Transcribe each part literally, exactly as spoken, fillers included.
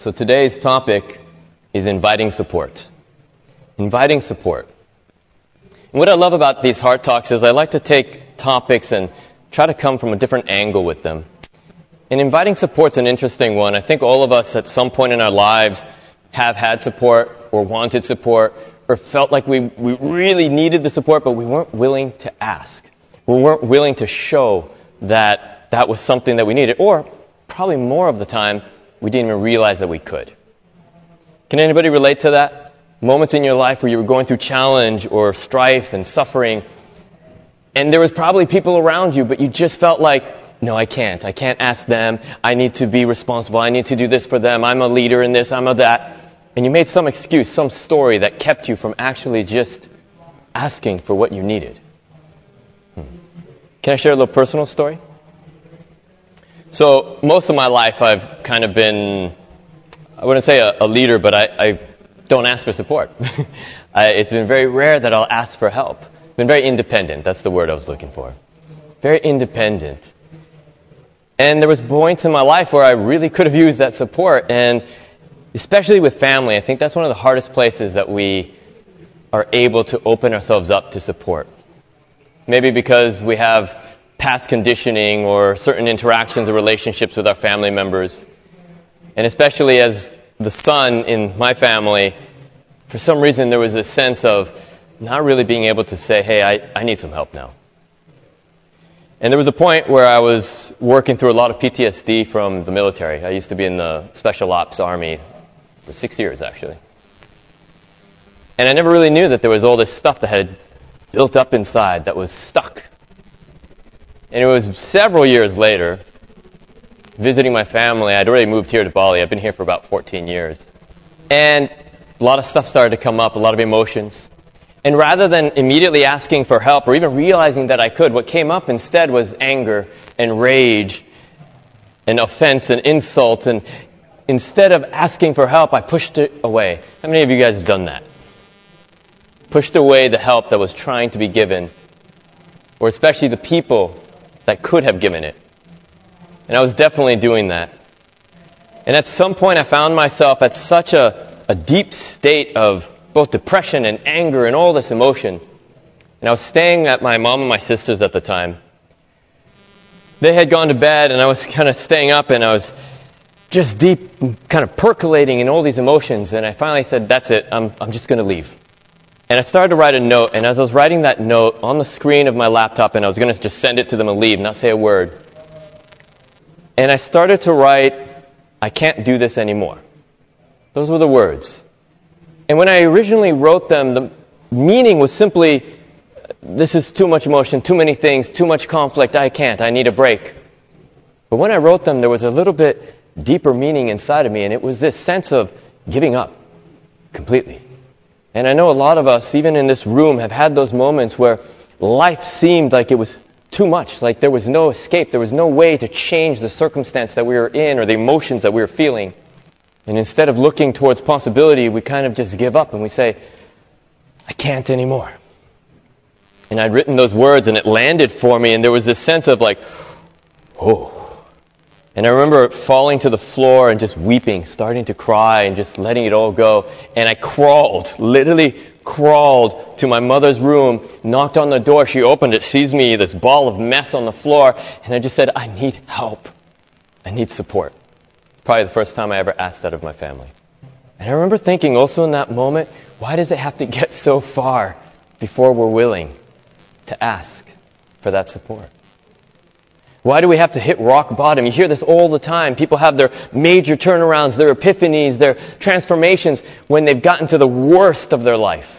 So today's topic is inviting support. Inviting support. And what I love about these Heart Talks is I like to take topics and try to come from a different angle with them. And inviting support's an interesting one. I think all of us at some point in our lives have had support or wanted support or felt like we, we really needed the support, but we weren't willing to ask. We weren't willing to show that that was something that we needed. Or probably more of the time, we didn't even realize that we could. Can anybody relate to that? Moments in your life where you were going through challenge or strife and suffering, and there was probably people around you, but you just felt like, no, I can't. I can't ask them. I need to be responsible. I need to do this for them. I'm a leader in this. I'm a that. And you made some excuse, some story that kept you from actually just asking for what you needed. Hmm. Can I share a little personal story? So most of my life I've kind of been, I wouldn't say a, a leader, but I, I don't ask for support. I, it's been very rare that I'll ask for help. Been very independent. That's the word I was looking for. Very independent. And there was points in my life where I really could have used that support. And especially with family, I think that's one of the hardest places that we are able to open ourselves up to support. Maybe because we have past conditioning or certain interactions or relationships with our family members. And especially as the son in my family, for some reason there was a sense of not really being able to say, hey, I, I need some help now. And there was a point where I was working through a lot of P T S D from the military. I used to be in the Special Ops Army for six years, actually. And I never really knew that there was all this stuff that had built up inside that was stuck. And it was several years later, visiting my family. I'd already moved here to Bali. I've been here for about fourteen years. And a lot of stuff started to come up, a lot of emotions. And rather than immediately asking for help or even realizing that I could, what came up instead was anger and rage and offense and insult. And instead of asking for help, I pushed it away. How many of you guys have done that? Pushed away the help that was trying to be given, or especially the people that could have given it. And I was definitely doing that. And at some point I found myself at such a, a deep state of both depression and anger and all this emotion. And I was staying at my mom and my sister's at the time. They had gone to bed and I was kind of staying up and I was just deep, kind of percolating in all these emotions. And I finally said, that's it, I'm, I'm just going to leave. And I started to write a note, and as I was writing that note on the screen of my laptop, and I was going to just send it to them and leave, not say a word. And I started to write, I can't do this anymore. Those were the words. And when I originally wrote them, the meaning was simply, this is too much emotion, too many things, too much conflict, I can't, I need a break. But when I wrote them, there was a little bit deeper meaning inside of me, and it was this sense of giving up completely. And I know a lot of us, even in this room, have had those moments where life seemed like it was too much, like there was no escape, there was no way to change the circumstance that we were in or the emotions that we were feeling. And instead of looking towards possibility, we kind of just give up and we say, I can't anymore. And I'd written those words and it landed for me, and there was this sense of like, oh. And I remember falling to the floor and just weeping, starting to cry and just letting it all go. And I crawled, literally crawled to my mother's room, knocked on the door. She opened it, sees me, this ball of mess on the floor. And I just said, I need help. I need support. Probably the first time I ever asked that of my family. And I remember thinking also in that moment, why does it have to get so far before we're willing to ask for that support? Why do we have to hit rock bottom? You hear this all the time. People have their major turnarounds, their epiphanies, their transformations when they've gotten to the worst of their life.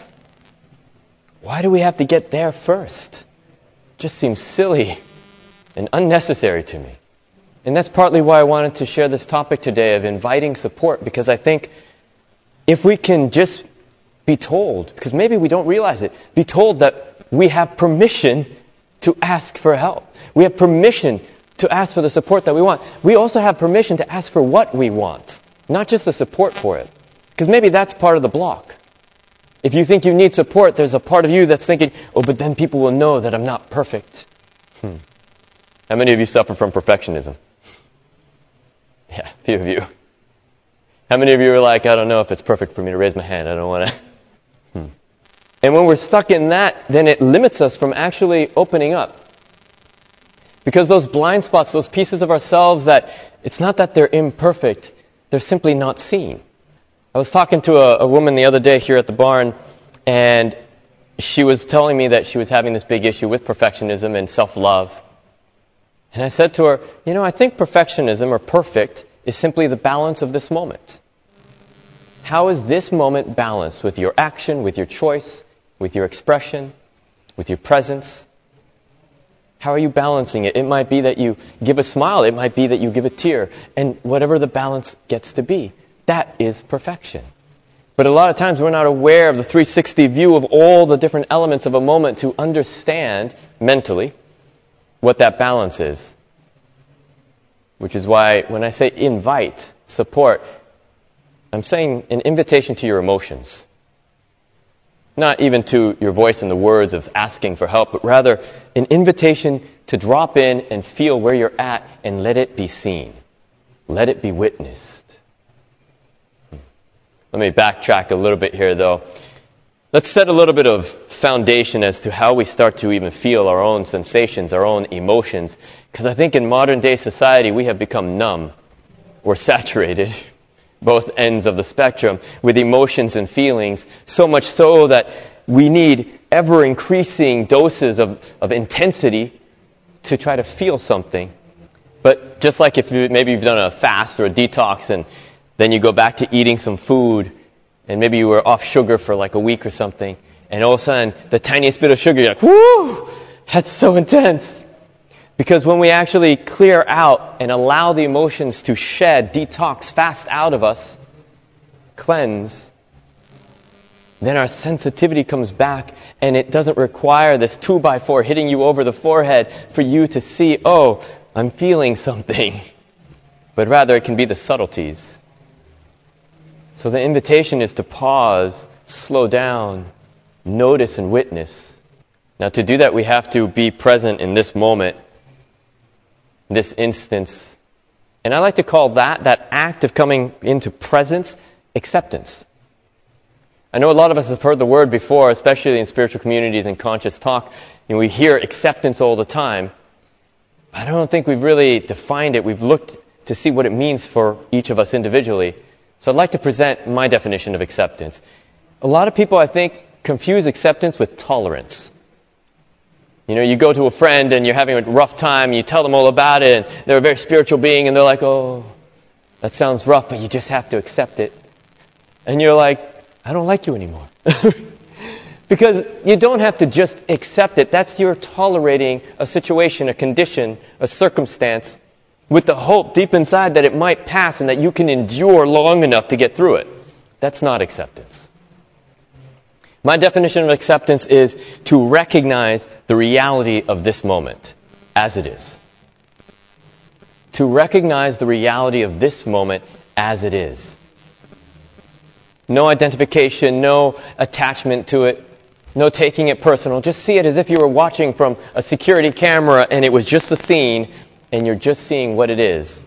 Why do we have to get there first? It just seems silly and unnecessary to me. And that's partly why I wanted to share this topic today of inviting support, because I think if we can just be told, because maybe we don't realize it, be told that we have permission to ask for help. We have permission to ask for the support that we want. We also have permission to ask for what we want, not just the support for it. Because maybe that's part of the block. If you think you need support, there's a part of you that's thinking, oh, but then people will know that I'm not perfect. Hmm. How many of you suffer from perfectionism? Yeah, a few of you. How many of you are like, I don't know if it's perfect for me to raise my hand. I don't want to. Hmm. And when we're stuck in that, then it limits us from actually opening up. Because those blind spots, those pieces of ourselves that, it's not that they're imperfect, they're simply not seen. I was talking to a, a woman the other day here at the barn, and she was telling me that she was having this big issue with perfectionism and self-love. And I said to her, you know, I think perfectionism or perfect is simply the balance of this moment. How is this moment balanced with your action, with your choice, with your expression, with your presence? How are you balancing it? It might be that you give a smile. It might be that you give a tear. And whatever the balance gets to be, that is perfection. But a lot of times we're not aware of the three sixty view of all the different elements of a moment to understand mentally what that balance is. Which is why when I say invite, support, I'm saying an invitation to your emotions. Not even to your voice and the words of asking for help, but rather an invitation to drop in and feel where you're at and let it be seen. Let it be witnessed. Let me backtrack a little bit here, though. Let's set a little bit of foundation as to how we start to even feel our own sensations, our own emotions. Because I think in modern day society, we have become numb or saturated, both ends of the spectrum, with emotions and feelings, so much so that we need ever-increasing doses of, of intensity to try to feel something. But just like if you, maybe you've done a fast or a detox and then you go back to eating some food and maybe you were off sugar for like a week or something, and all of a sudden the tiniest bit of sugar, you're like, whoo, that's so intense. Because when we actually clear out and allow the emotions to shed, detox, fast out of us, cleanse, then our sensitivity comes back and it doesn't require this two by four hitting you over the forehead for you to see, oh, I'm feeling something. But rather it can be the subtleties. So the invitation is to pause, slow down, notice and witness. Now to do that we have to be present in this moment, this instance. And I like to call that, that act of coming into presence, acceptance. I know a lot of us have heard the word before, especially in spiritual communities and conscious talk. You know, we hear acceptance all the time. But I don't think we've really defined it. We've looked to see what it means for each of us individually. So I'd like to present my definition of acceptance. A lot of people, I think, confuse acceptance with tolerance. You know, you go to a friend and you're having a rough time, and you tell them all about it, and they're a very spiritual being, and they're like, oh, that sounds rough, but you just have to accept it. And you're like, I don't like you anymore. Because you don't have to just accept it. That's you're tolerating a situation, a condition, a circumstance, with the hope deep inside that it might pass and that you can endure long enough to get through it. That's not acceptance. My definition of acceptance is to recognize the reality of this moment as it is. To recognize the reality of this moment as it is. No identification, no attachment to it, no taking it personal. Just see it as if you were watching from a security camera and it was just a scene and you're just seeing what it is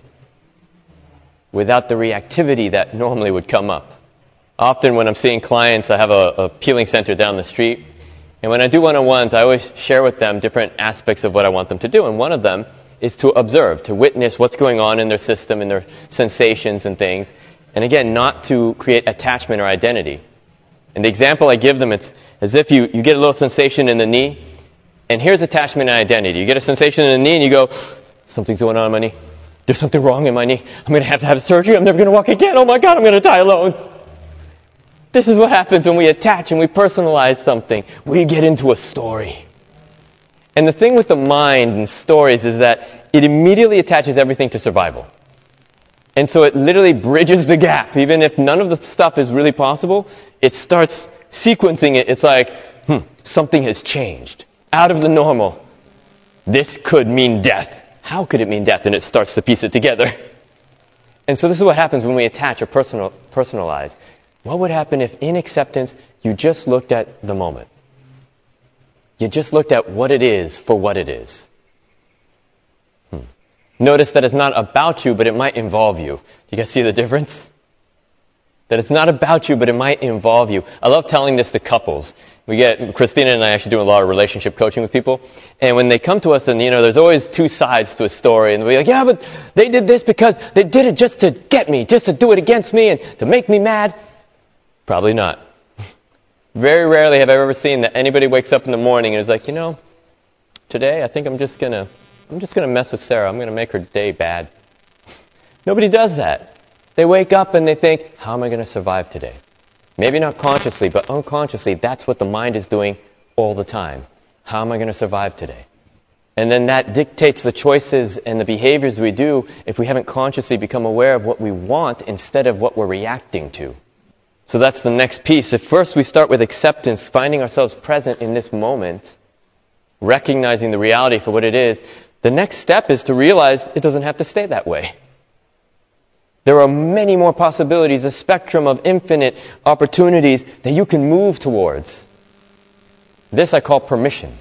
without the reactivity that normally would come up. Often when I'm seeing clients, I have a, a peeling center down the street. And when I do one-on-ones, I always share with them different aspects of what I want them to do. And one of them is to observe, to witness what's going on in their system, in their sensations and things. And again, not to create attachment or identity. And the example I give them, it's as if you, you get a little sensation in the knee, and here's attachment and identity. You get a sensation in the knee and you go, something's going on in my knee. There's something wrong in my knee. I'm going to have to have surgery. I'm never going to walk again. Oh my God, I'm going to die alone. This is what happens when we attach and we personalize something. We get into a story. And the thing with the mind and stories is that it immediately attaches everything to survival. And so it literally bridges the gap. Even if none of the stuff is really possible, it starts sequencing it. It's like, hmm, something has changed. Out of the normal. This could mean death. How could it mean death? And it starts to piece it together. And so this is what happens when we attach or personal, personalize. What would happen if in acceptance you just looked at the moment? You just looked at what it is for what it is. Hmm. Notice that it's not about you, but it might involve you. You guys see the difference? That it's not about you, but it might involve you. I love telling this to couples. We get, Christina and I actually do a lot of relationship coaching with people. And when they come to us, and you know, there's always two sides to a story. And they'll be like, yeah, but they did this because they did it just to get me, just to do it against me and to make me mad. Probably not. Very rarely have I ever seen that anybody wakes up in the morning and is like, you know, today I think I'm just gonna, I'm just gonna mess with Sarah. I'm gonna make her day bad. Nobody does that. They wake up and they think, how am I going to survive today? Maybe not consciously, but unconsciously, that's what the mind is doing all the time. How am I going to survive today? And then that dictates the choices and the behaviors we do if we haven't consciously become aware of what we want instead of what we're reacting to. So that's the next piece. If first we start with acceptance, finding ourselves present in this moment, recognizing the reality for what it is, the next step is to realize it doesn't have to stay that way. There are many more possibilities, a spectrum of infinite opportunities that you can move towards. This I call permission.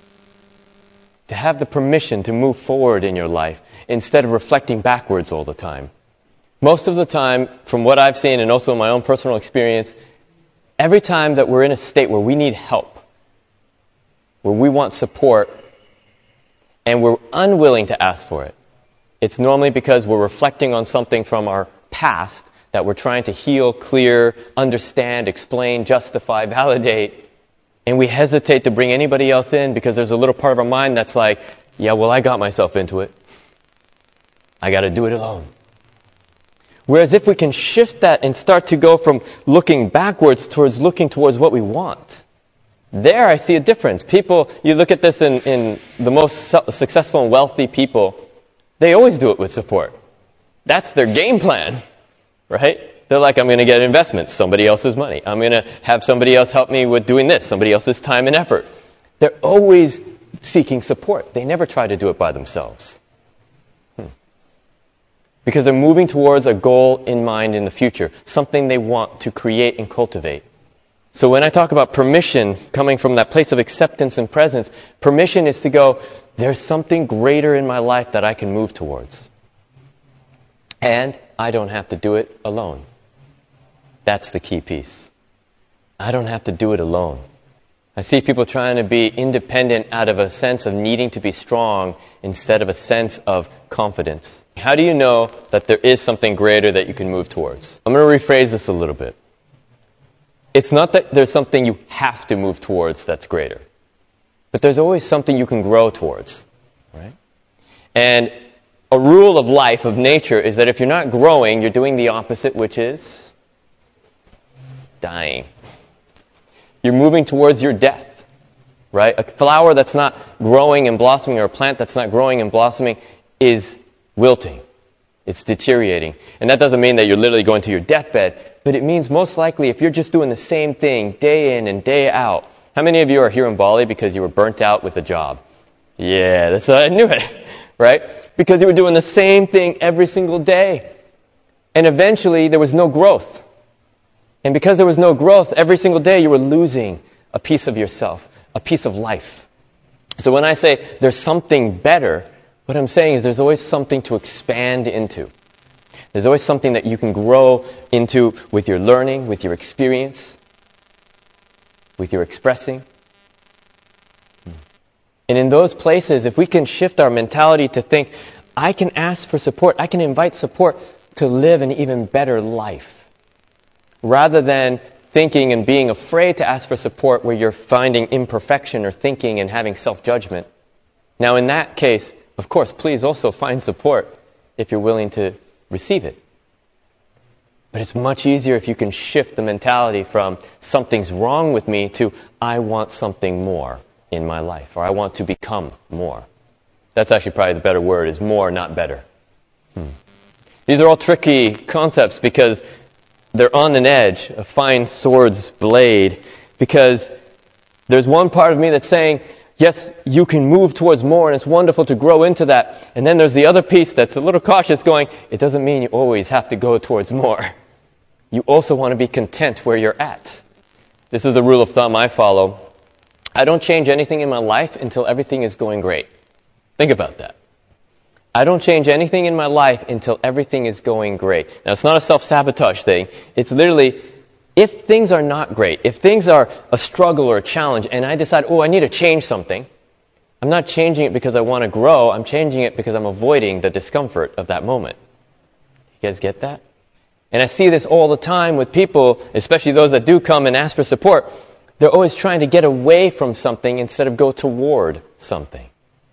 To have the permission to move forward in your life instead of reflecting backwards all the time. Most of the time, from what I've seen and also in my own personal experience, every time that we're in a state where we need help, where we want support, and we're unwilling to ask for it, it's normally because we're reflecting on something from our past that we're trying to heal, clear, understand, explain, justify, validate. And we hesitate to bring anybody else in because there's a little part of our mind that's like, yeah, well, I got myself into it. I got to do it alone. Whereas if we can shift that and start to go from looking backwards towards looking towards what we want, there I see a difference. People, you look at this in, in the most su- successful and wealthy people, they always do it with support. That's their game plan, right? They're like, I'm going to get investments, somebody else's money. I'm going to have somebody else help me with doing this, somebody else's time and effort. They're always seeking support. They never try to do it by themselves. Hmm. Because they're moving towards a goal in mind in the future, something they want to create and cultivate. So when I talk about permission coming from that place of acceptance and presence, permission is to go, there's something greater in my life that I can move towards. And I don't have to do it alone. That's the key piece. I don't have to do it alone. I see people trying to be independent out of a sense of needing to be strong instead of a sense of confidence. How do you know that there is something greater that you can move towards? I'm going to rephrase this a little bit. It's not that there's something you have to move towards that's greater. But there's always something you can grow towards, right? And a rule of life, of nature, is that if you're not growing, you're doing the opposite, which is dying. You're moving towards your death, right? A flower that's not growing and blossoming, or a plant that's not growing and blossoming, is wilting. It's deteriorating. And that doesn't mean that you're literally going to your deathbed, but it means most likely if you're just doing the same thing day in and day out. How many of you are here in Bali because you were burnt out with a job? Yeah, that's I knew it, right? Because you were doing the same thing every single day. And eventually there was no growth. And because there was no growth, every single day you were losing a piece of yourself, a piece of life. So when I say there's something better, what I'm saying is there's always something to expand into. There's always something that you can grow into with your learning, with your experience, with your expressing. And in those places, if we can shift our mentality to think, I can ask for support, I can invite support to live an even better life, rather than thinking and being afraid to ask for support where you're finding imperfection or thinking and having self-judgment. Now, in that case, of course, please also find support if you're willing to receive it. But it's much easier if you can shift the mentality from something's wrong with me to I want something more in my life, or I want to become more. That's actually probably the better word, is more, not better. Hmm. These are all tricky concepts because they're on an edge, a fine sword's blade, because there's one part of me that's saying, yes, you can move towards more, and it's wonderful to grow into that. And then there's the other piece that's a little cautious going, it doesn't mean you always have to go towards more. You also want to be content where you're at. This is a rule of thumb I follow. I don't change anything in my life until everything is going great. Think about that. I don't change anything in my life until everything is going great. Now, it's not a self-sabotage thing. It's literally, if things are not great, if things are a struggle or a challenge, and I decide, oh, I need to change something, I'm not changing it because I want to grow. I'm changing it because I'm avoiding the discomfort of that moment. You guys get that? And I see this all the time with people, especially those that do come and ask for support. They're always trying to get away from something instead of go toward something.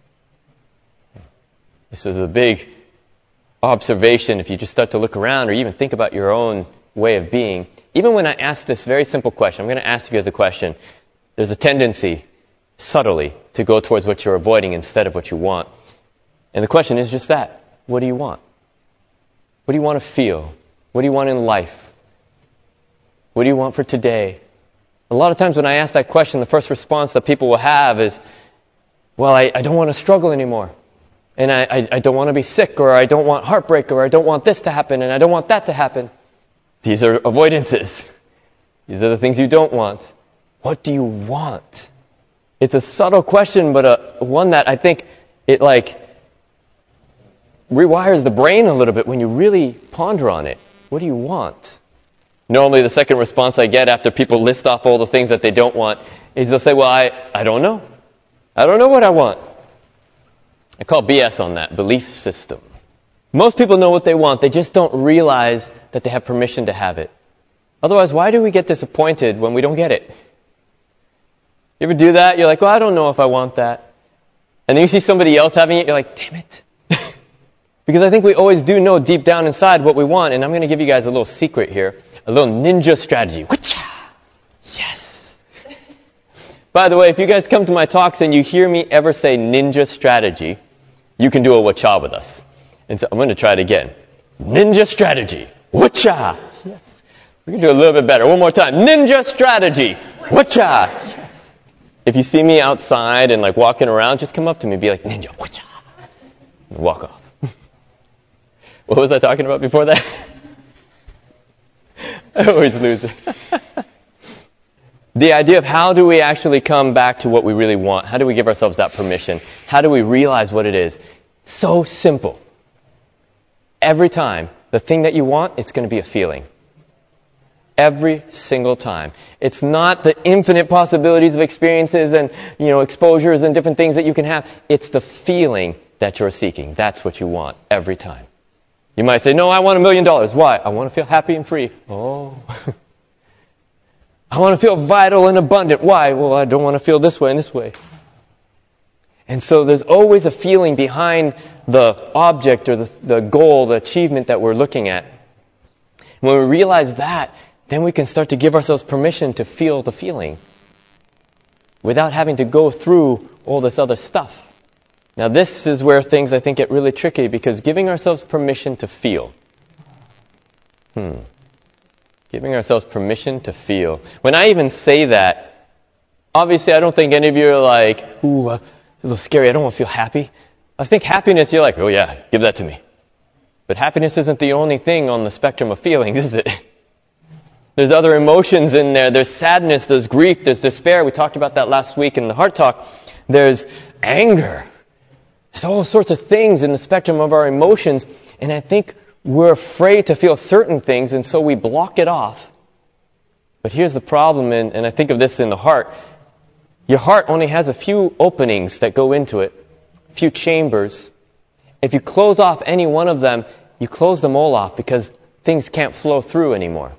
This is a big observation if you just start to look around or even think about your own way of being. Even when I ask this very simple question, I'm going to ask you as a question, there's a tendency, subtly, to go towards what you're avoiding instead of what you want. And the question is just that. What do you want? What do you want to feel? What do you want in life? What do you want for today? A lot of times when I ask that question, the first response that people will have is, well, I, I don't want to struggle anymore. And I, I, I don't want to be sick, or I don't want heartbreak, or I don't want this to happen, and I don't want that to happen. These are avoidances. These are the things you don't want. What do you want? It's a subtle question, but a, one that I think it like rewires the brain a little bit when you really ponder on it. What do you want? Normally the second response I get after people list off all the things that they don't want is they'll say, well, I, I don't know. I don't know what I want. I call B S on that, belief system. Most people know what they want. They just don't realize that they have permission to have it. Otherwise, why do we get disappointed when we don't get it? You ever do that? You're like, well, I don't know if I want that. And then you see somebody else having it, you're like, damn it. Because I think we always do know deep down inside what we want. And I'm going to give you guys a little secret here. A little ninja strategy. Whatcha? Yes. By the way, if you guys come to my talks and you hear me ever say ninja strategy, you can do a wacha with us. And so I'm going to try it again. Ninja strategy. Wacha. Yes. We can do a little bit better. One more time. Ninja strategy. Wacha. Yes. If you see me outside and like walking around, just come up to me and be like, ninja. Wacha. And walk off. What was I talking about before that? I always lose it. The idea of how do we actually come back to what we really want? How do we give ourselves that permission? How do we realize what it is? So simple. Every time, the thing that you want, it's going to be a feeling. Every single time. It's not the infinite possibilities of experiences and, you know, exposures and different things that you can have. It's the feeling that you're seeking. That's what you want every time. You might say, no, I want a million dollars. Why? I want to feel happy and free. Oh. I want to feel vital and abundant. Why? Well, I don't want to feel this way and this way. And so there's always a feeling behind the object or the, the goal, the achievement that we're looking at. When we realize that, then we can start to give ourselves permission to feel the feeling without having to go through all this other stuff. Now, this is where things, I think, get really tricky, because giving ourselves permission to feel. Hmm. Giving ourselves permission to feel. When I even say that, obviously, I don't think any of you are like, ooh, uh, a little scary, I don't want to feel happy. I think happiness, you're like, oh yeah, give that to me. But happiness isn't the only thing on the spectrum of feelings, is it? There's other emotions in there. There's sadness, there's grief, there's despair. We talked about that last week in the Heart Talk. There's anger. There's all sorts of things in the spectrum of our emotions, and I think we're afraid to feel certain things, and so we block it off. But here's the problem, and, and I think of this in the heart. Your heart only has a few openings that go into it, a few chambers. If you close off any one of them, you close them all off because things can't flow through anymore.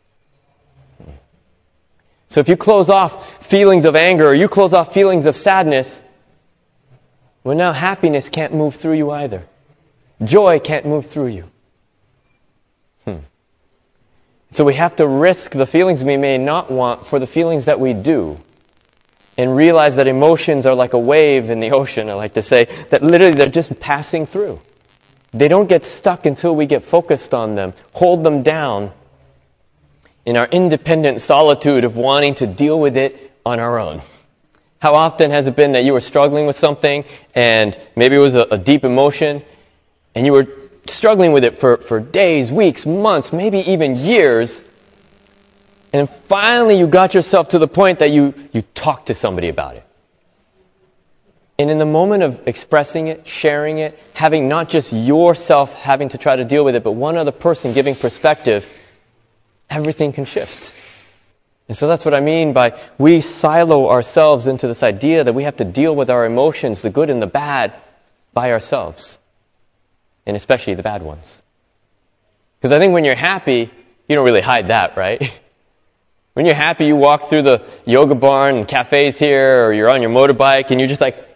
So if you close off feelings of anger, or you close off feelings of sadness, well, now happiness can't move through you either. Joy can't move through you. Hmm. So we have to risk the feelings we may not want for the feelings that we do. And realize that emotions are like a wave in the ocean, I like to say, that literally they're just passing through. They don't get stuck until we get focused on them, hold them down in our independent solitude of wanting to deal with it on our own. How often has it been that you were struggling with something, and maybe it was a, a deep emotion, and you were struggling with it for, for days, weeks, months, maybe even years, and finally you got yourself to the point that you, you talked to somebody about it. And in the moment of expressing it, sharing it, having not just yourself having to try to deal with it, but one other person giving perspective, everything can shift. And so that's what I mean by we silo ourselves into this idea that we have to deal with our emotions, the good and the bad, by ourselves. And especially the bad ones. Because I think when you're happy, you don't really hide that, right? When you're happy, you walk through the yoga barn and cafes here, or you're on your motorbike, and you're just like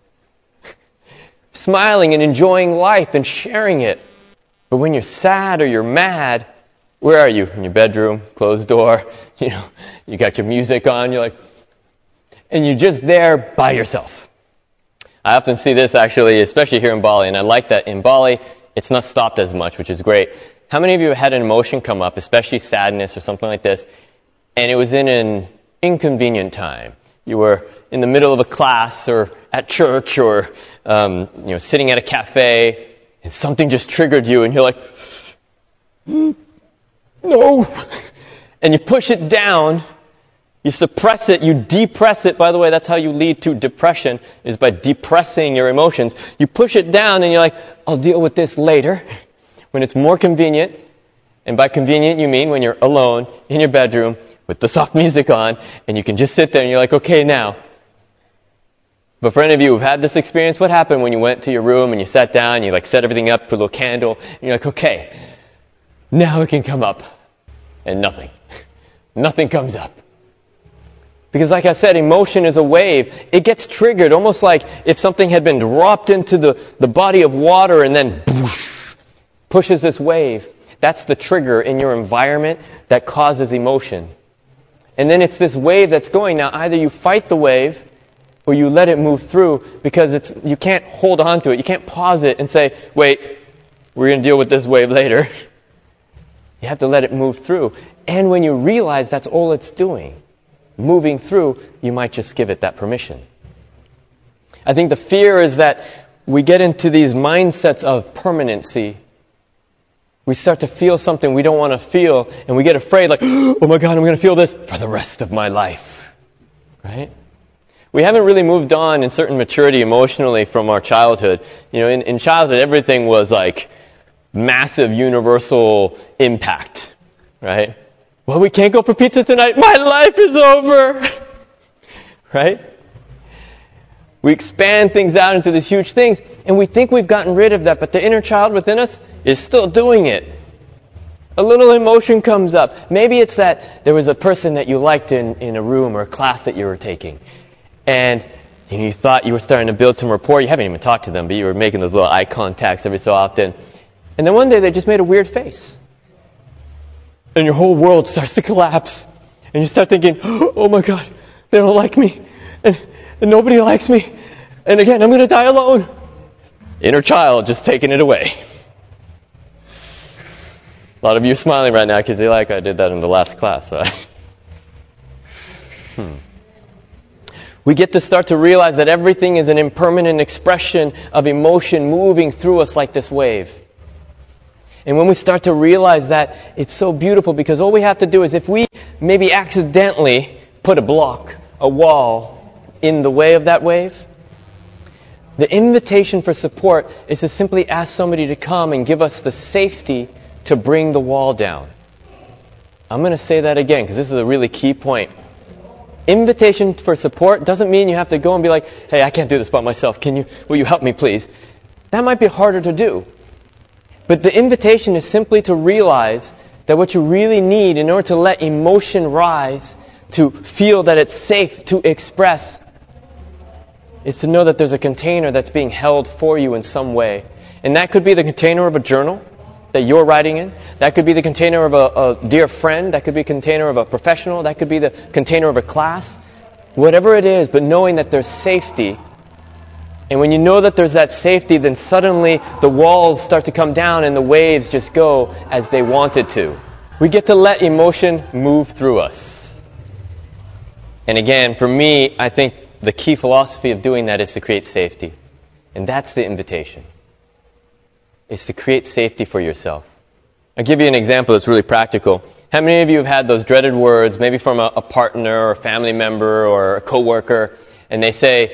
smiling and enjoying life and sharing it. But when you're sad or you're mad, where are you? In your bedroom, closed door, you know, you got your music on, you're like, and you're just there by yourself. I often see this actually, especially here in Bali, and I like that in Bali, it's not stopped as much, which is great. How many of you have had an emotion come up, especially sadness or something like this, and it was in an inconvenient time? You were in the middle of a class or at church or um, you know, sitting at a cafe, and something just triggered you, and you're like, mm, no. And you push it down, you suppress it, you depress it. By the way, that's how you lead to depression, is by depressing your emotions. You push it down, and you're like, I'll deal with this later, when it's more convenient. And by convenient, you mean when you're alone in your bedroom with the soft music on, and you can just sit there, and you're like, okay, now. But for any of you who've had this experience, what happened when you went to your room and you sat down, you like set everything up, put a little candle, and you're like, okay, now it can come up. And nothing. Nothing comes up. Because like I said, emotion is a wave. It gets triggered almost like if something had been dropped into the, the body of water and then boosh, pushes this wave. That's the trigger in your environment that causes emotion. And then it's this wave that's going. Now either you fight the wave or you let it move through, because it's you can't hold on to it. You can't pause it and say, wait, we're going to deal with this wave later. You have to let it move through. And when you realize that's all it's doing, moving through, you might just give it that permission. I think the fear is that we get into these mindsets of permanency. We start to feel something we don't want to feel, and we get afraid, like, oh my God, I'm going to feel this for the rest of my life. Right? We haven't really moved on in certain maturity emotionally from our childhood. You know, in, in childhood, everything was like massive universal impact. Right? Well, we can't go for pizza tonight. My life is over. Right? We expand things out into these huge things, and we think we've gotten rid of that, but the inner child within us is still doing it. A little emotion comes up. Maybe it's that there was a person that you liked in, in a room or a class that you were taking, and you know, you thought you were starting to build some rapport. You haven't even talked to them, but you were making those little eye contacts every so often. And then one day they just made a weird face. And your whole world starts to collapse. And you start thinking, oh my God, they don't like me. And, and nobody likes me. And again, I'm going to die alone. Inner child just taking it away. A lot of you are smiling right now because you're like, I did that in the last class. So I... hmm. We get to start to realize that everything is an impermanent expression of emotion moving through us like this wave. And when we start to realize that, it's so beautiful, because all we have to do is, if we maybe accidentally put a block, a wall, in the way of that wave, the invitation for support is to simply ask somebody to come and give us the safety to bring the wall down. I'm going to say that again, because this is a really key point. Invitation for support doesn't mean you have to go and be like, hey, I can't do this by myself. Can you, will you help me, please? That might be harder to do. But the invitation is simply to realize that what you really need in order to let emotion rise, to feel that it's safe to express, is to know that there's a container that's being held for you in some way. And that could be the container of a journal that you're writing in. That could be the container of a, a dear friend. That could be a container of a professional. That could be the container of a class. Whatever it is, but knowing that there's safety. And when you know that there's that safety, then suddenly the walls start to come down and the waves just go as they wanted to. We get to let emotion move through us. And again, for me, I think the key philosophy of doing that is to create safety. And that's the invitation. Is to create safety for yourself. I'll give you an example that's really practical. How many of you have had those dreaded words, maybe from a, a partner or a family member or a coworker, and they say,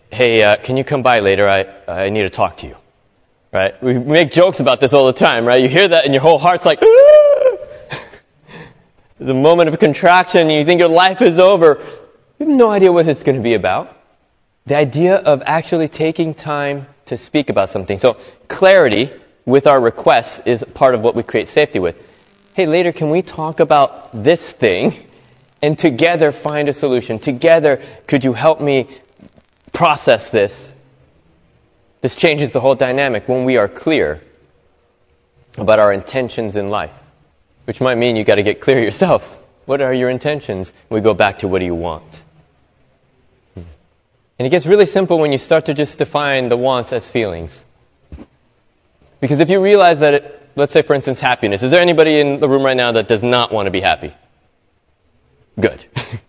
hey, uh, can you come by later? I, I need to talk to you. Right? We make jokes about this all the time, right? You hear that and your whole heart's like, ah! There's a moment of contraction and you think your life is over. You have no idea what it's going to be about. The idea of actually taking time to speak about something. So clarity with our requests is part of what we create safety with. Hey, later, can we talk about this thing and together find a solution? Together, could you help me process this? This changes the whole dynamic when we are clear about our intentions in life, which might mean you got to get clear yourself. What are your intentions? We go back to what do you want? And it gets really simple when you start to just define the wants as feelings. Because if you realize that, it, let's say for instance happiness, is there anybody in the room right now that does not want to be happy? Good.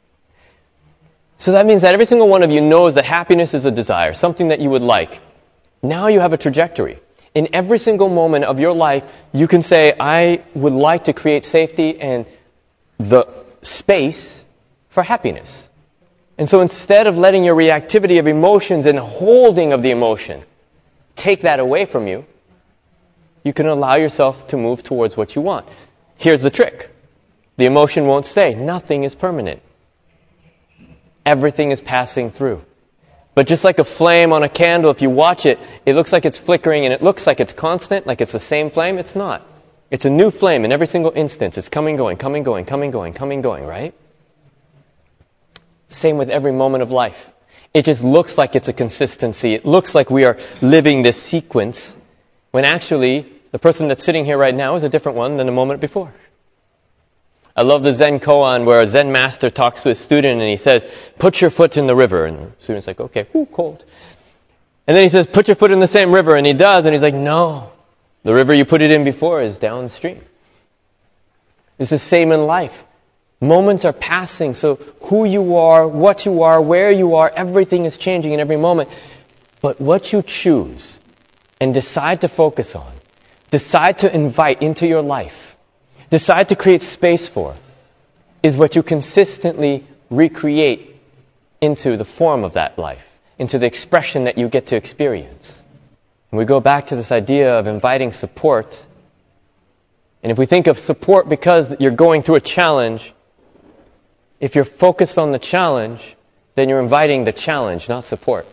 So that means that every single one of you knows that happiness is a desire, something that you would like. Now you have a trajectory. In every single moment of your life, you can say, I would like to create safety and the space for happiness. And so instead of letting your reactivity of emotions and holding of the emotion take that away from you, you can allow yourself to move towards what you want. Here's the trick. The emotion won't stay. Nothing is permanent. Everything is passing through. But just like a flame on a candle, if you watch it, it looks like it's flickering and it looks like it's constant, like it's the same flame. It's not. It's a new flame in every single instance. It's coming, going, coming, going, coming, going, coming, going, right? Same with every moment of life. It just looks like it's a consistency. It looks like we are living this sequence when actually the person that's sitting here right now is a different one than the moment before. I love the Zen koan where a Zen master talks to a student and he says, put your foot in the river. And the student's like, okay, ooh, cold. And then he says, put your foot in the same river. And he does. And he's like, no, the river you put it in before is downstream. It's the same in life. Moments are passing. So who you are, what you are, where you are, everything is changing in every moment. But what you choose and decide to focus on, decide to invite into your life, decide to create space for, is what you consistently recreate into the form of that life, into the expression that you get to experience. And we go back to this idea of inviting support. And if we think of support because you're going through a challenge, if you're focused on the challenge, then you're inviting the challenge, not support.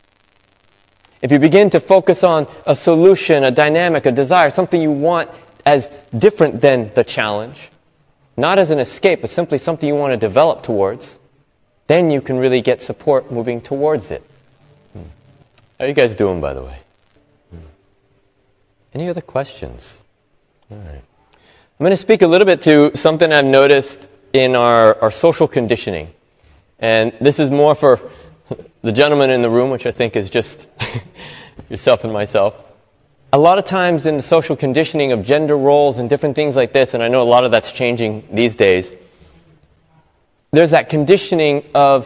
If you begin to focus on a solution, a dynamic, a desire, something you want as different than the challenge, not as an escape, but simply something you want to develop towards, then you can really get support moving towards it. Hmm. How are you guys doing, by the way? Hmm. Any other questions? All right. I'm going to speak a little bit to something I've noticed in our, our social conditioning. And this is more for the gentleman in the room, which I think is just yourself and myself. A lot of times in the social conditioning of gender roles and different things like this, and I know a lot of that's changing these days, there's that conditioning of,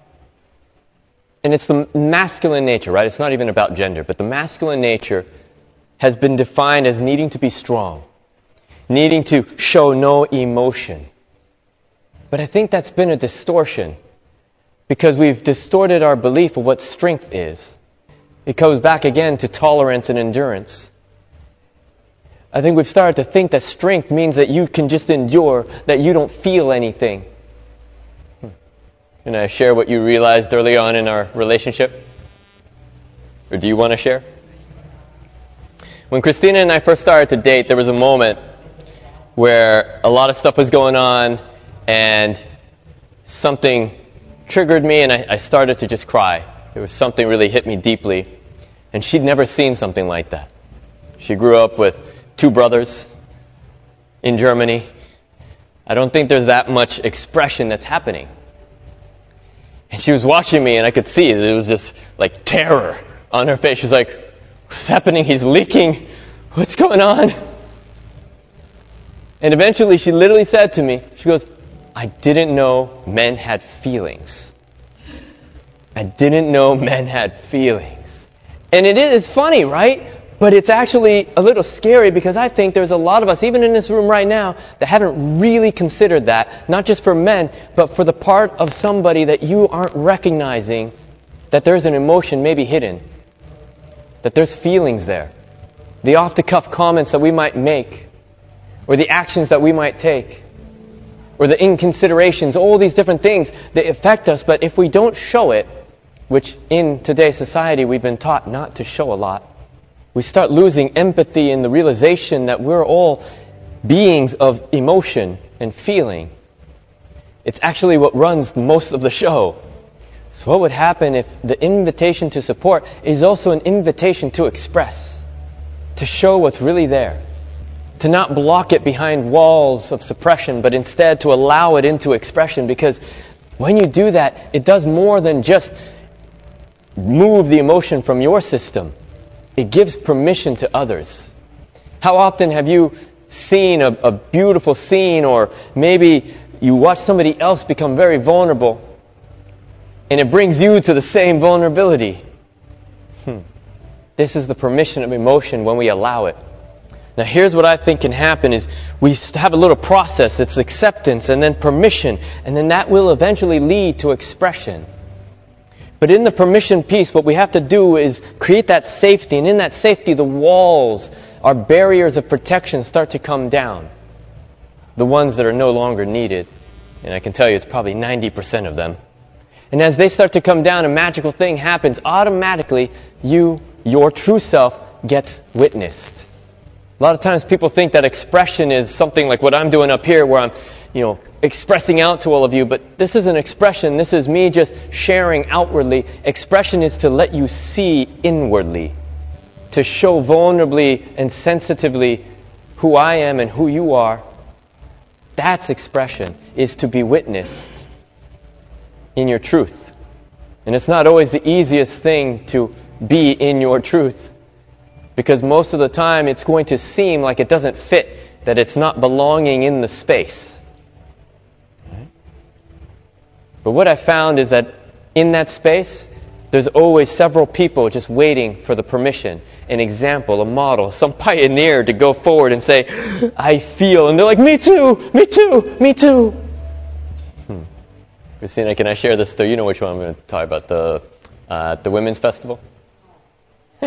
and it's the masculine nature, right? It's not even about gender, but the masculine nature has been defined as needing to be strong, needing to show no emotion. But I think that's been a distortion because we've distorted our belief of what strength is. It goes back again to tolerance and endurance. I think we've started to think that strength means that you can just endure, that you don't feel anything. Can I share what you realized early on in our relationship? Or do you want to share? When Christina and I first started to date, there was a moment where a lot of stuff was going on and something triggered me and I, I started to just cry. There was something really hit me deeply. And she'd never seen something like that. She grew up with two brothers in Germany. I don't think there's that much expression that's happening. And she was watching me and I could see it. It was just like terror on her face. She was like, what's happening? He's leaking. What's going on? And eventually she literally said to me, she goes, I didn't know men had feelings. I didn't know men had feelings. And it is funny, right? But it's actually a little scary because I think there's a lot of us, even in this room right now, that haven't really considered that, not just for men, but for the part of somebody that you aren't recognizing that there's an emotion maybe hidden, that there's feelings there. The off-the-cuff comments that we might make, or the actions that we might take, or the inconsiderations, all these different things that affect us, but if we don't show it, which in today's society we've been taught not to show a lot, we start losing empathy in the realization that we're all beings of emotion and feeling. It's actually what runs most of the show. So what would happen if the invitation to support is also an invitation to express, to show what's really there, to not block it behind walls of suppression, but instead to allow it into expression? Because when you do that, it does more than just move the emotion from your system. It gives permission to others. How often have you seen a, a beautiful scene, or maybe you watch somebody else become very vulnerable, and it brings you to the same vulnerability? Hmm. This is the permission of emotion when we allow it. Now here's what I think can happen is we have a little process. It's acceptance and then permission, and then that will eventually lead to expression. But in the permission piece, what we have to do is create that safety. And in that safety, the walls, our barriers of protection start to come down. The ones that are no longer needed. And I can tell you it's probably ninety percent of them. And as they start to come down, a magical thing happens. Automatically, you, your true self, gets witnessed. A lot of times people think that expression is something like what I'm doing up here, where I'm, you know, expressing out to all of you, but this is an expression. This is me just sharing outwardly. Expression is to let you see inwardly, to show vulnerably and sensitively who I am and who you are. That's expression, is to be witnessed in your truth. And it's not always the easiest thing to be in your truth, because most of the time it's going to seem like it doesn't fit, that it's not belonging in the space. But what I found is that in that space, there's always several people just waiting for the permission, an example, a model, some pioneer to go forward and say, I feel. And they're like, me too, me too, me too. Hmm. Christina, can I share this story? You know which one I'm going to talk about, the, uh, the Women's Festival? A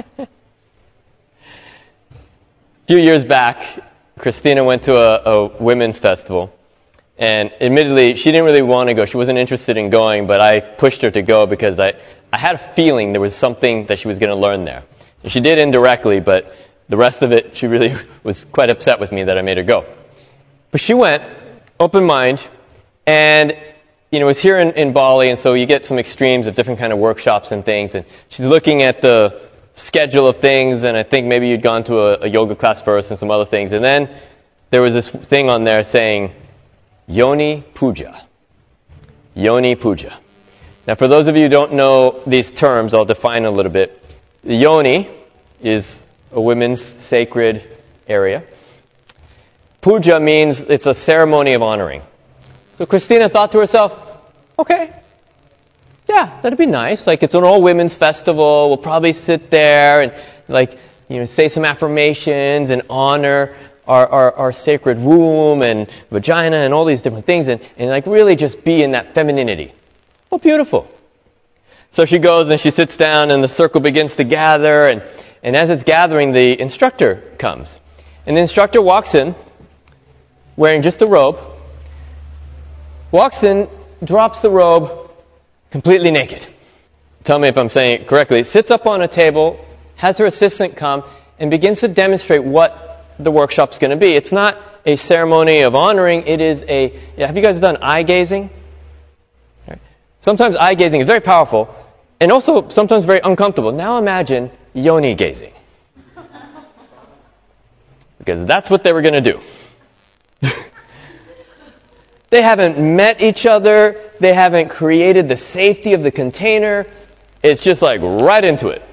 few years back, Christina went to a, a women's festival. And admittedly, she didn't really want to go. She wasn't interested in going, but I pushed her to go because I, I had a feeling there was something that she was going to learn there. And she did indirectly, but the rest of it, she really was quite upset with me that I made her go. But she went, open mind, and, you know, it was here in, in Bali, and so you get some extremes of different kind of workshops and things, and she's looking at the schedule of things, and I think maybe you'd gone to a, a yoga class first and some other things, and then there was this thing on there saying, Yoni Puja. Yoni Puja. Now, for those of you who don't know these terms, I'll define a little bit. The yoni is a women's sacred area. Puja means it's a ceremony of honoring. So Christina thought to herself, okay, yeah, that'd be nice. Like, it's an all-women's festival. We'll probably sit there and, like, you know, say some affirmations and honor Our, our, our sacred womb and vagina and all these different things, and, and like really just be in that femininity. Oh, beautiful. So she goes and she sits down and the circle begins to gather, and, and as it's gathering, the instructor comes. And the instructor walks in, wearing just a robe, walks in, drops the robe, completely naked. Tell me if I'm saying it correctly. Sits up on a table, has her assistant come, and begins to demonstrate what the workshop's going to be. It's not a ceremony of honoring. It is a... Yeah, have you guys done eye gazing? Right. Sometimes eye gazing is very powerful and also sometimes very uncomfortable. Now imagine yoni gazing. Because that's what they were going to do. They haven't met each other. They haven't created the safety of the container. It's just like right into it.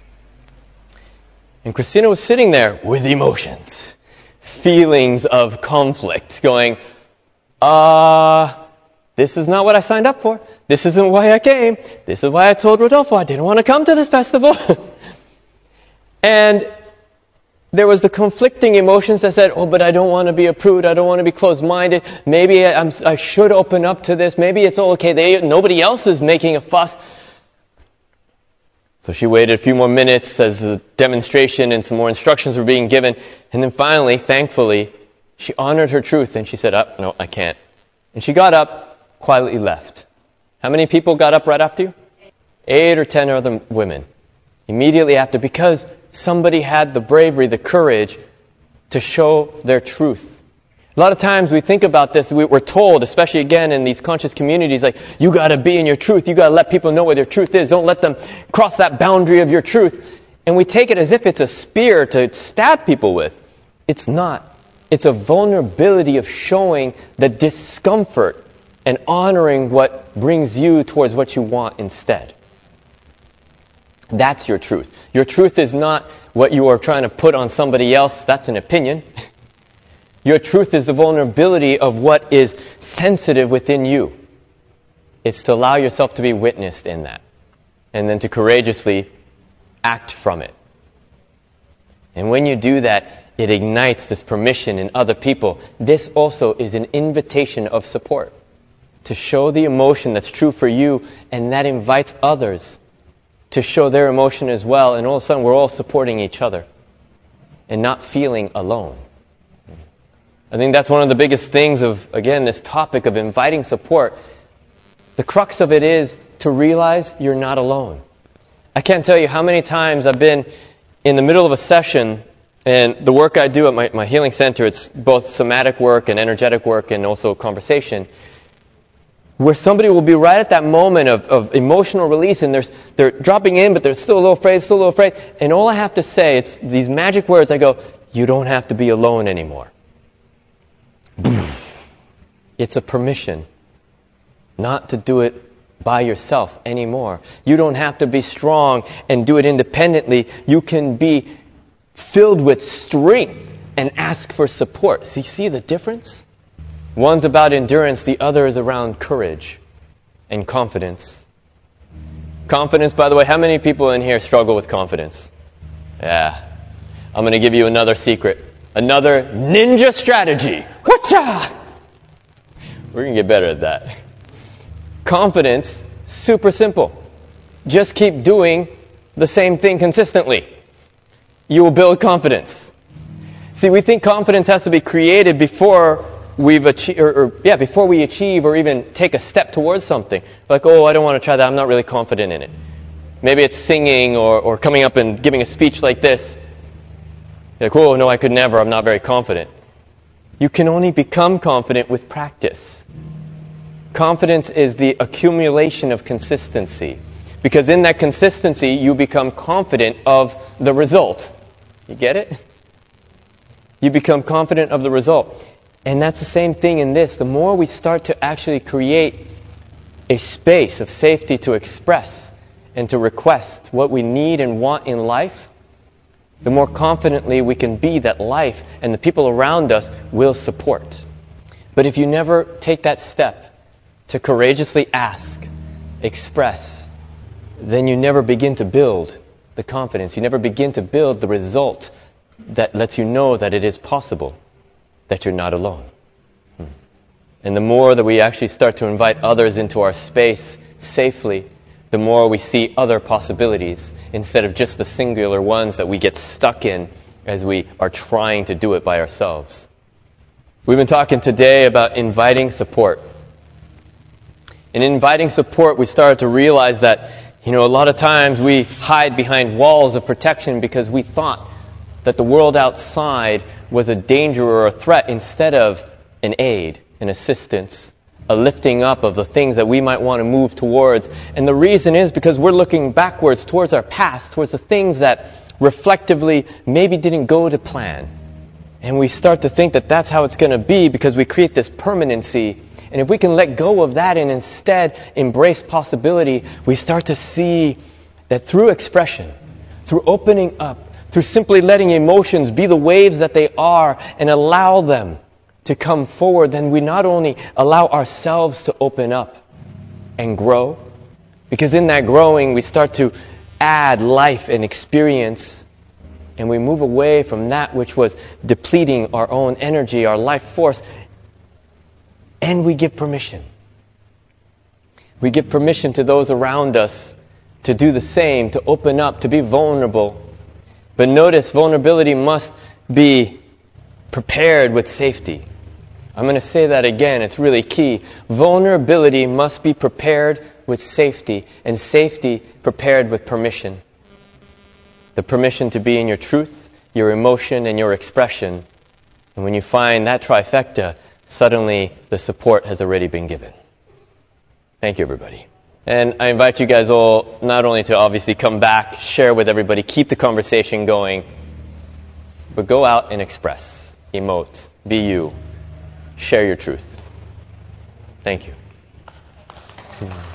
And Christina was sitting there with emotions, feelings of conflict, going, uh, this is not what I signed up for. This isn't why I came. This is why I told Rodolfo I didn't want to come to this festival. And there was the conflicting emotions that said, oh, but I don't want to be a prude. I don't want to be closed-minded. Maybe I'm, I should open up to this. Maybe it's all okay. They, nobody else is making a fuss. So she waited a few more minutes as the demonstration and some more instructions were being given. And then finally, thankfully, she honored her truth and she said, oh, no, I can't. And she got up, quietly left. How many people got up right after you? Eight or ten other women. Immediately after, because somebody had the bravery, the courage to show their truth. A lot of times we think about this, we're told, especially again in these conscious communities, like, you gotta be in your truth, you gotta let people know where their truth is, don't let them cross that boundary of your truth. And we take it as if it's a spear to stab people with. It's not. It's a vulnerability of showing the discomfort and honoring what brings you towards what you want instead. That's your truth. Your truth is not what you are trying to put on somebody else. That's an opinion. Your truth is the vulnerability of what is sensitive within you. It's to allow yourself to be witnessed in that. And then to courageously act from it. And when you do that, it ignites this permission in other people. This also is an invitation of support. To show the emotion that's true for you, and that invites others to show their emotion as well. And all of a sudden, we're all supporting each other. And not feeling alone. I think that's one of the biggest things of, again, this topic of inviting support. The crux of it is to realize you're not alone. I can't tell you how many times I've been in the middle of a session, and the work I do at my, my healing center, it's both somatic work and energetic work and also conversation, where somebody will be right at that moment of, of emotional release, and there's, they're dropping in, but they're still a little afraid, still a little afraid, and all I have to say, it's these magic words, I go, you don't have to be alone anymore. It's a permission not to do it by yourself anymore. You don't have to be strong and do it independently. You can be filled with strength and ask for support. So you see the difference? One's about endurance, the other is around courage and confidence. Confidence, by the way, how many people in here struggle with confidence? Yeah. I'm going to give you another secret. Another ninja strategy. Whatcha? We're going to get better at that. Confidence, super simple. Just keep doing the same thing consistently. You will build confidence. See, we think confidence has to be created before we've achieved, or, or yeah, before we achieve or even take a step towards something. Like, oh, I don't want to try that. I'm not really confident in it. Maybe it's singing or, or coming up and giving a speech like this. You're like, oh, no, I could never. I'm not very confident. You can only become confident with practice. Confidence is the accumulation of consistency. Because in that consistency, you become confident of the result. You get it? You become confident of the result. And that's the same thing in this. The more we start to actually create a space of safety to express and to request what we need and want in life, the more confidently we can be that life and the people around us will support. But if you never take that step to courageously ask, express, then you never begin to build the confidence. You never begin to build the result that lets you know that it is possible, that you're not alone. And the more that we actually start to invite others into our space safely, the more we see other possibilities instead of just the singular ones that we get stuck in as we are trying to do it by ourselves. We've been talking today about inviting support. In inviting support, we started to realize that, you know, a lot of times we hide behind walls of protection because we thought that the world outside was a danger or a threat instead of an aid, an assistance, a lifting up of the things that we might want to move towards. And the reason is because we're looking backwards towards our past, towards the things that reflectively maybe didn't go to plan. And we start to think that that's how it's going to be because we create this permanency. And if we can let go of that and instead embrace possibility, we start to see that through expression, through opening up, through simply letting emotions be the waves that they are and allow them to come forward, then we not only allow ourselves to open up and grow, because in that growing we start to add life and experience, and we move away from that which was depleting our own energy, our life force, and we give permission. We give permission to those around us to do the same, to open up, to be vulnerable. But notice, vulnerability must be prepared with safety. I'm going to say that again. It's really key. Vulnerability must be prepared with safety, and safety prepared with permission. The permission to be in your truth, your emotion, and your expression. And when you find that trifecta, suddenly the support has already been given. Thank you, everybody. And I invite you guys all not only to obviously come back, share with everybody, keep the conversation going, but go out and express, emote, be you, share your truth. Thank you.